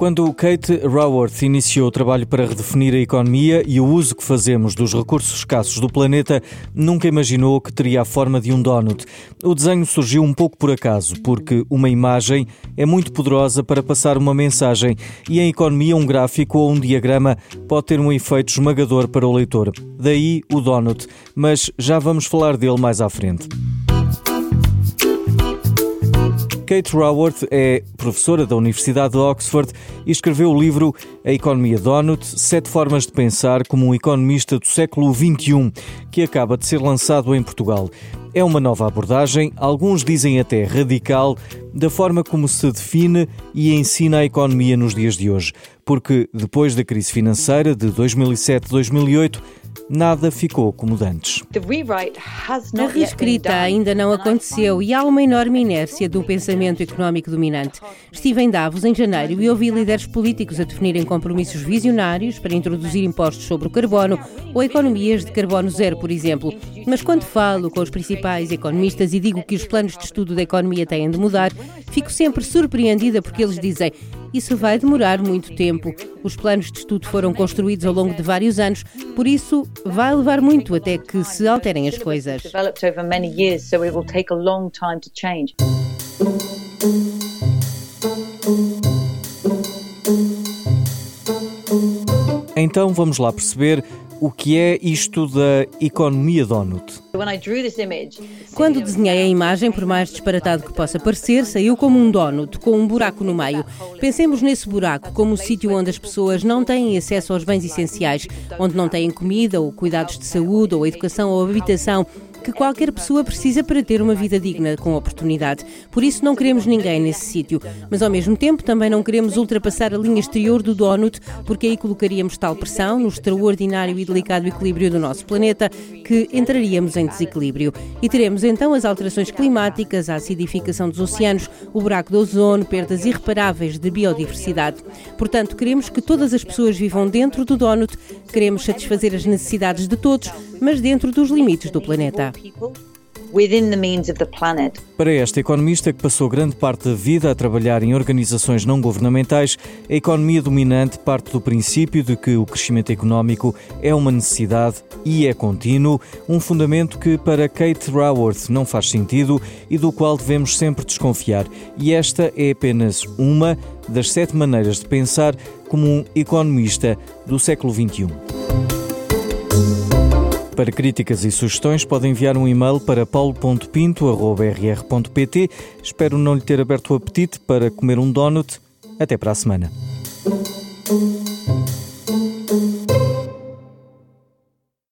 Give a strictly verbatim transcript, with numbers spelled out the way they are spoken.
Quando Kate Raworth iniciou o trabalho para redefinir a economia e o uso que fazemos dos recursos escassos do planeta, nunca imaginou que teria a forma de um donut. O desenho surgiu um pouco por acaso, porque uma imagem é muito poderosa para passar uma mensagem e em economia um gráfico ou um diagrama pode ter um efeito esmagador para o leitor. Daí o donut, mas já vamos falar dele mais à frente. Kate Raworth é professora da Universidade de Oxford e escreveu o livro A Economia Donut, Sete Formas de Pensar como um Economista do século vinte e um, que acaba de ser lançado em Portugal. É uma nova abordagem, alguns dizem até radical, da forma como se define e ensina a economia nos dias de hoje. Porque depois da crise financeira de dois mil e sete a dois mil e oito, nada ficou como antes. A reescrita ainda não aconteceu e há uma enorme inércia do pensamento económico dominante. Estive em Davos em janeiro e ouvi líderes políticos a definirem compromissos visionários para introduzir impostos sobre o carbono ou economias de carbono zero, por exemplo. Mas quando falo com os principais economistas e digo que os planos de estudo da economia têm de mudar, fico sempre surpreendida porque eles dizem: isso vai demorar muito tempo. Os planos de estudo foram construídos ao longo de vários anos, por isso vai levar muito até que se alterem as coisas. Então vamos lá perceber o que é isto da economia donut. Quando desenhei a imagem, por mais disparatado que possa parecer, saiu como um donut, com um buraco no meio. Pensemos nesse buraco como o sítio onde as pessoas não têm acesso aos bens essenciais, onde não têm comida, ou cuidados de saúde, ou educação, ou habitação, que qualquer pessoa precisa para ter uma vida digna, com oportunidade. Por isso não queremos ninguém nesse sítio, mas ao mesmo tempo também não queremos ultrapassar a linha exterior do donut, porque aí colocaríamos tal pressão no extraordinário e delicado equilíbrio do nosso planeta que entraríamos em desequilíbrio. E teremos então as alterações climáticas, a acidificação dos oceanos, o buraco do ozono, perdas irreparáveis de biodiversidade. Portanto, queremos que todas as pessoas vivam dentro do donut, queremos satisfazer as necessidades de todos, mas dentro dos limites do planeta. Para esta economista que passou grande parte da vida a trabalhar em organizações não governamentais, a economia dominante parte do princípio de que o crescimento económico é uma necessidade e é contínuo, um fundamento que para Kate Raworth não faz sentido e do qual devemos sempre desconfiar. E esta é apenas uma das sete maneiras de pensar como um economista do século vinte e um. Para críticas e sugestões, podem enviar um e-mail para paulo ponto pinto arroba r r ponto p t. Espero não lhe ter aberto o apetite para comer um donut. Até para a semana.